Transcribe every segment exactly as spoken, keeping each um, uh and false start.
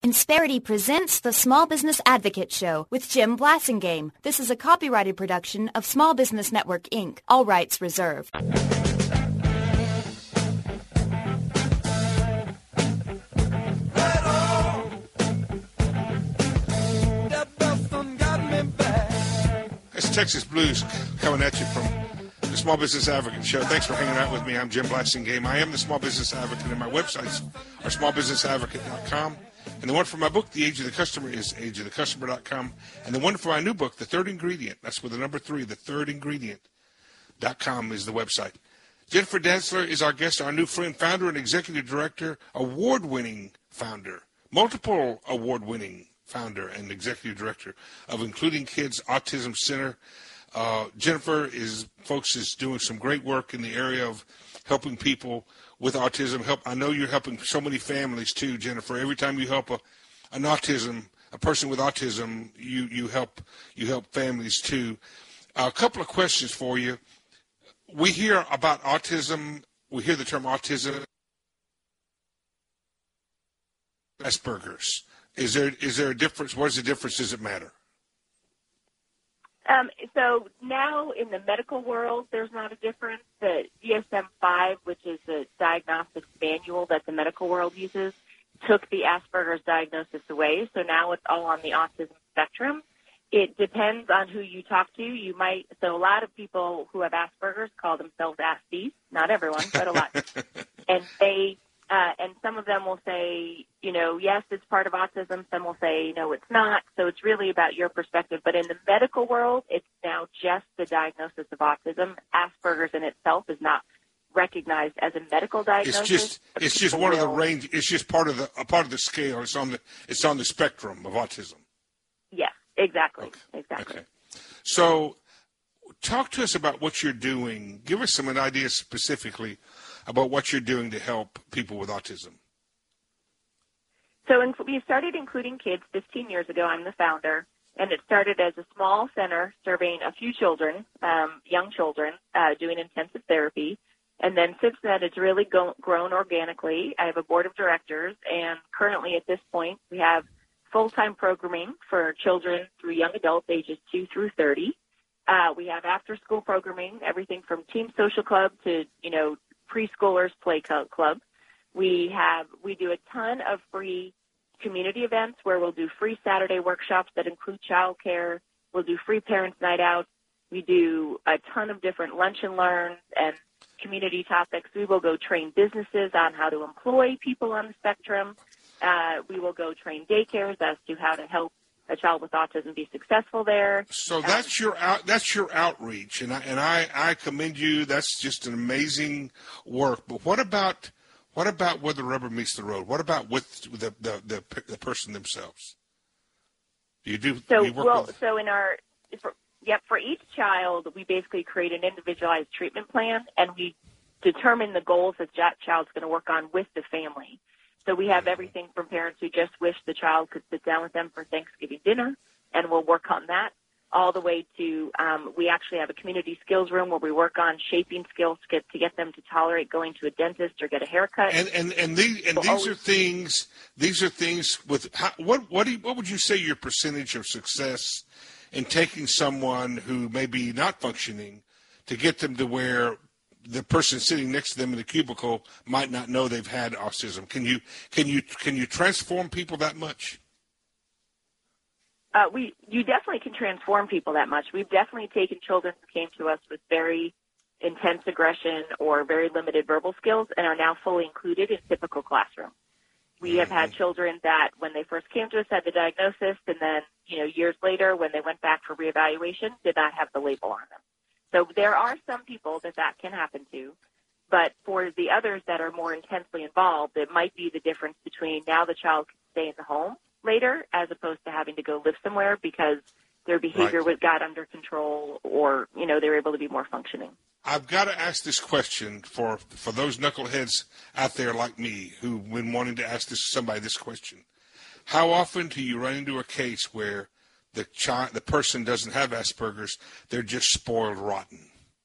Insperity presents the Small Business Advocate Show with Jim Blasingame. This is a copyrighted production of Small Business Network, Incorporated. All rights reserved. It's Texas Blues coming at you from the Small Business Advocate Show. Thanks for hanging out with me. I'm Jim Blasingame. I am the Small Business Advocate, and my websites are small business advocate dot com. And the one for my book, The Age of the Customer, is age of the customer dot com. And the one for my new book, The Third Ingredient, that's with the number three, the third ingredient dot com is the website. Jennifer Dantzler is our guest, our new friend, founder and executive director, award-winning founder, multiple award-winning founder and executive director of Including Kids Autism Center. Uh, Jennifer is, folks, is doing some great work in the area of helping people with autism. Help. I know you're helping so many families too, Jennifer. Every time you help a, an autism, a person with autism, you, you help you help families too. Uh, a couple of questions for you. We hear about autism. We hear the term autism. Asperger's. Is there is there a difference? What is the difference? Does it matter? Um, so now in the medical world, there's not a difference. The D S M five, which is the diagnostic manual that the medical world uses, took the Asperger's diagnosis away. So now it's all on the autism spectrum. It depends on who you talk to. You might, so a lot of people who have Asperger's call themselves Asties. Not everyone, but a lot. And they, uh, and some of them will say, you know, yes, it's part of autism. Some will say, no, it's not. So it's really about your perspective. But in the medical world, it's now just the diagnosis of autism. Asperger's in itself is not recognized as a medical diagnosis. It's just, it's just one of the range. It's just part of the, a part of the scale. It's on the, it's on the spectrum of autism. Yes, exactly, okay. exactly. Okay. So, talk to us about what you're doing. Give us some ideas specifically about what you're doing to help people with autism. So in, we started Including Kids fifteen years ago. I'm the founder, and it started as a small center serving a few children, um, young children, uh, doing intensive therapy. And then since then, it's really go- grown organically. I have a board of directors, and currently at this point, we have full-time programming for children through young adults ages two through thirty. Uh, we have after-school programming, everything from Team Social Club to, you know, preschoolers play club. We have we do a ton of free community events where we'll do free Saturday workshops that include childcare. We'll do free parents' night out. We do a ton of different lunch and learns and community topics. We will go train businesses on how to employ people on the spectrum. Uh, we will go train daycares as to how to help a child with autism be successful there. So that's um, your out, that's your outreach, and I, and I, I commend you. That's just an amazing work. But what about what about where the rubber meets the road? What about with the the, the, the person themselves? Do you do? So do you work well, with... so in our for, yep, for each child, we basically create an individualized treatment plan, and we determine the goals that that child's going to work on with the family. So we have everything from parents who just wish the child could sit down with them for Thanksgiving dinner, and we'll work on that, all the way to um, we actually have a community skills room where we work on shaping skills to get, to get them to tolerate going to a dentist or get a haircut. And and and these and these are things. These are things with how, what what do you, what would you say your percentage of success in taking someone who may be not functioning to get them to where the person sitting next to them in the cubicle might not know they've had autism? Can you can you can you transform people that much? Uh, we you definitely can transform people that much. We've definitely taken children who came to us with very intense aggression or very limited verbal skills and are now fully included in typical classrooms. We mm-hmm. have had children that when they first came to us had the diagnosis, and then you know years later when they went back for reevaluation did not have the label on them. So there are some people that that can happen to, but for the others that are more intensely involved, it might be the difference between now the child can stay in the home later as opposed to having to go live somewhere because their behavior right. got under control or, you know, they were able to be more functioning. I've got to ask this question for, for those knuckleheads out there like me who've been wanting to ask this somebody this question. How often do you run into a case where the child, the person doesn't have Asperger's, they're just spoiled rotten?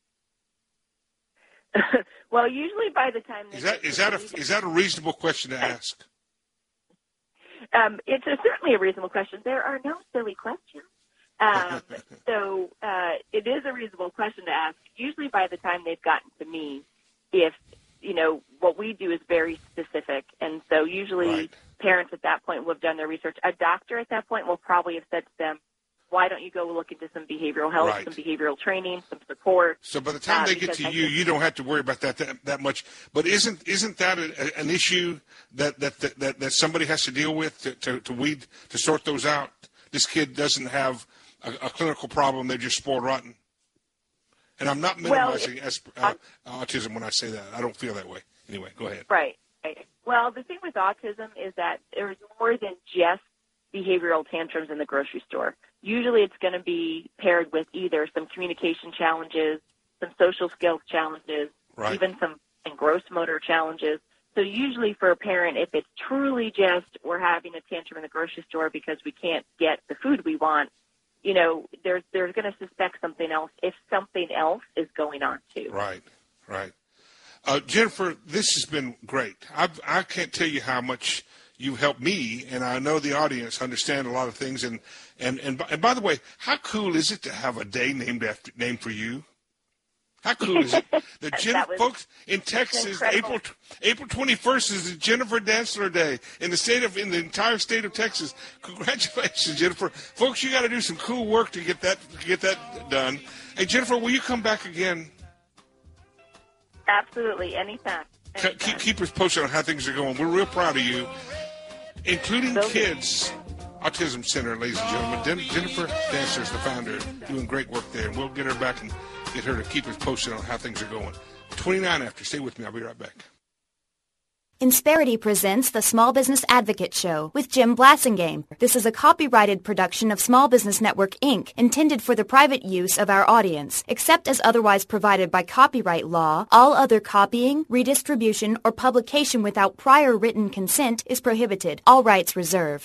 Well, usually by the time they is that is that a is that a reasonable question to ask? um, it's a, certainly a reasonable question. There are no silly questions. Um, so uh, it is a reasonable question to ask. Usually by the time they've gotten to me, if, you know, what we do is very specific. And so usually right. parents at that point will have done their research. A doctor at that point will probably have said to them, why don't you go look into some behavioral health, right. some behavioral training, some support. So by the time uh, they get to I you, you don't have to worry about that that, that much. But isn't isn't that a, an issue that, that, that, that somebody has to deal with to, to, to weed, to sort those out? This kid doesn't have a, a clinical problem. They're just spoiled rotten. And I'm not minimizing well, it, uh, autism when I say that. I don't feel that way. Anyway, go ahead. Right. right. Well, the thing with autism is that there's more than just behavioral tantrums in the grocery store. Usually it's going to be paired with either some communication challenges, some social skills challenges, right. even some gross motor challenges. So usually for a parent, if it's truly just we're having a tantrum in the grocery store because we can't get the food we want, you know, there's there's going to suspect something else if something else is going on too. Right, right. Uh, Jennifer, this has been great. I've, I can't tell you how much you helped me, and I know the audience understand a lot of things. And and and, and by the way, how cool is it to have a day named after named for you? How cool is it? The Jen- was, folks in Texas, April April twenty-first is the Jennifer Dantzler Day in the state of in the entire state of Texas. Congratulations, Jennifer. Folks, you got to do some cool work to get that to get that done. Hey, Jennifer, will you come back again? Absolutely, anytime. anytime. Keep, keep us posted on how things are going. We're real proud of you, including Those Kids Autism Center, ladies and gentlemen. Den- Jennifer Dantzler is the founder, doing great work there, and we'll get her back and get her to keep us posted on how things are going. twenty-nine after. Stay with me. I'll be right back. Insperity presents the Small Business Advocate Show with Jim Blasingame. This is a copyrighted production of Small Business Network, Incorporated, intended for the private use of our audience. Except as otherwise provided by copyright law, all other copying, redistribution, or publication without prior written consent is prohibited. All rights reserved.